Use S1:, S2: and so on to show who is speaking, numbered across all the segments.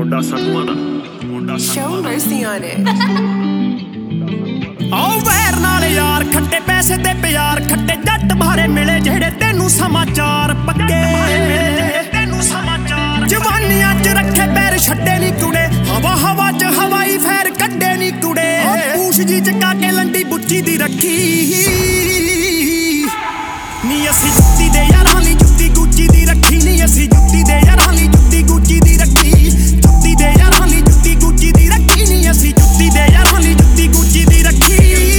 S1: ਮੁੰਡਾ ਸੰਧੂਆਂ ਦਾ
S2: Show mercy on it.
S3: ਆਓ ਵੈਰ ਨਾਲ ਯਾਰ ਖੱਟੇ ਪੈਸੇ ਤੇ ਪਿਆਰ ਖੱਟੇ ਜੱਟ ਮਾਰੇ ਮਿਲੇ ਜਿਹੜੇ ਤੈਨੂੰ ਸਮਾਚਾਰ ਪੱਕੇ ਜਵਾਨੀਆਂ 'ਚ ਰੱਖੇ ਪੈਰ ਛੱਡੇ ਨੀ ਕੁੜੇ ਹਵਾ ਹਵਾ 'ਚ ਹਵਾਈ ਫੈਰ ਕੱਢੇ ਨੀ ਕੁੜੇ ਪੂਛ ਜੀ ਚਕਾ ਕੇ ਲੰਡੀ ਬੁੱਚੀ ਦੀ ਰੱਖੀ ਨੀ ਅਸੀਂ ਜੁੱਤੀ ਦੇ ਯਾਰਾਂ ਲਈ ਜੁੱਤੀ ਗੁੱਚੀ ਦੀ ਰੱਖੀ ਨੀ ਅਸੀਂ ਜੁੱਤੀ ਦੇ ਯਾਰਾਂ ਲਈ ਜੁੱਤੀ ਗੁੱਚੀ ਦੀ ਰੱਖੀ ਜੁੱਤੀ ਦੇ ਯਾਰਾਂ ਲਈ ਜੁੱਤੀ ਗੁੱਚੀ ਦੀ ਰੱਖੀ ਨੀ ਅਸੀਂ ਜੁੱਤੀ ਦੇ ਯਾਰਾਂ ਲਈ ਜੁੱਤੀ ਗੁੱਚੀ ਦੀ ਰੱਖੀ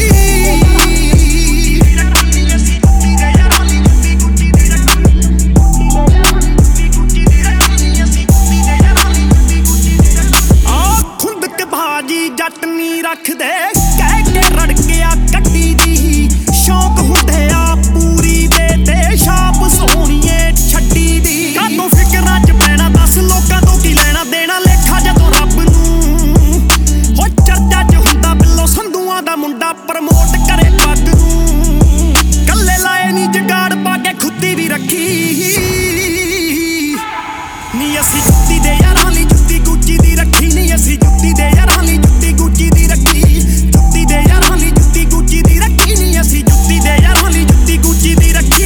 S3: ਜੱਟ ਨੀ ਰੱਖਦੇ ਕਹਿ ਕੇ ਰੜਕਿਆ ਕੱਢੀ ਦੀ ਸ਼ੌਕ ਹੁੰਦੇ ਆ ਪੂਰੀ ਦੇ ਤੇ ਛਾਪ ਸੋਹਣੀਏ ਛੱਡੀ ਦੀ ਕਾਤੋਂ ਫਿਕਰਾਂ 'ਚ ਪੈਣਾ ਦੱਸ ਲੋਕਾਂ ਤੋਂ ਕੀ ਲੈਣਾ ਦੇਣਾ ਲੇਖਾ ਜਦੋਂ ਰੱਬ ਨੂੰ ਹੋ ਚਰਚਾ 'ਚ ਹੁੰਦਾ ਬਿੱਲੋ ਸੰਧੂਆਂ ਦਾ ਮੁੰਡਾ ਪ੍ਰਮੋਟ ਕਰੇ ਪੱਗ ਨੂੰ ਕੱਲੇ ਲਾਏ ਨੀ ਜਗਾੜ ਪਾ ਕੇ ਖੁੱਦੀ ਵੀ ਰੱਖੀ ਨੀ ਅਸੀਂ ਜੁੱਤੀ ਦੇ ਯਾਰਾਂ ਲਈ ਜੁੱਤੀ ਗੁੱਚੀ ਦੀ ਰੱਖੀ ਨੀ ਅਸੀਂ ਜੁੱਤੀ ਦੇ ਯਾਰਾਂ ਲਈ ਜੁੱਤੀ ਗੁੱਚੀ ਦੀ ਰੱਖੀ ਜੁੱਤੀ ਦੇ ਯਾਰਾਂ ਲਈ ਜੁੱਤੀ ਗੁੱਚੀ ਦੀ ਰੱਖੀ ਨੀ ਅਸੀਂ ਜੁੱਤੀ ਦੇ ਯਾਰਾਂ ਲਈ ਜੁੱਤੀ ਗੁੱਚੀ ਦੀ ਰੱਖੀ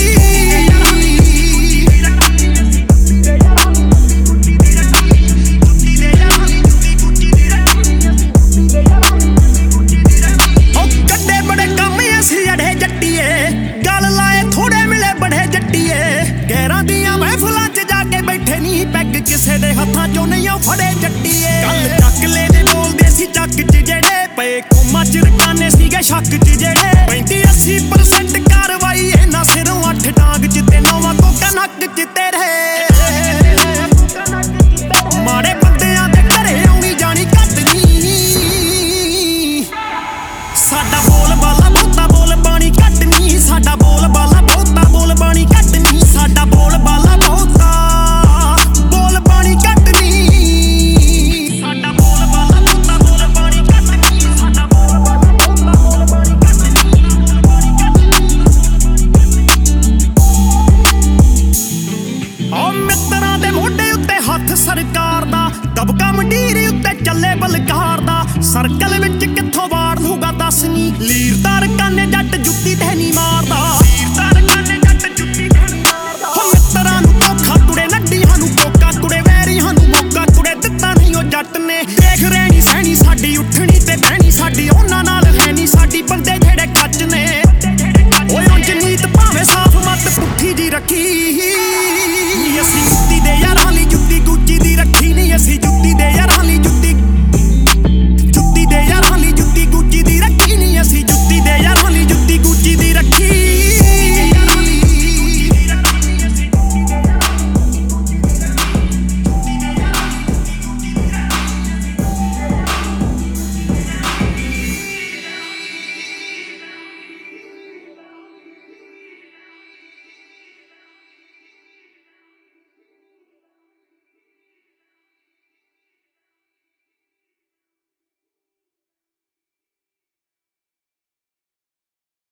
S3: ਉਹ ਕੱਢੇ ਬੜੇ ਕੰਮ ਅਸੀਂ ਅੜੇ ਜੱਟੀਏ ਗੱਲ ਲਾਏ ਥੋੜੇ ਮਿਲੇ ਬੜੇ ਜੱਟੀਏ ਗੈਰਾਂ ਦੀਆਂ ਮਹਿਫਲਾਂ 'ਚ ਜਾ ਕੇ ਬੈਠੇ ਨਹੀਂ ਪੈਗ ਕਿਸੇ ਦੇ ਹੱਥਾਂ 'ਚੋਂ ਨਹੀਂ ਆ ਫੜੇ ਜੱਟੀਏ ਗੱਲ ਚੱਕ ਲੈ ਦੇ ਬੋਲਦੇ ਸੀ ਚੱਕ 'ਚ ਜਿਹੜੇ ਪਏ ਕੋਮਾਂ 'ਚ ਰਕਾਨੇ ਸੀਗੇ ਸ਼ੱਕ 'ਚ ਜਿਹੜੇ ਪੈਂਦੀ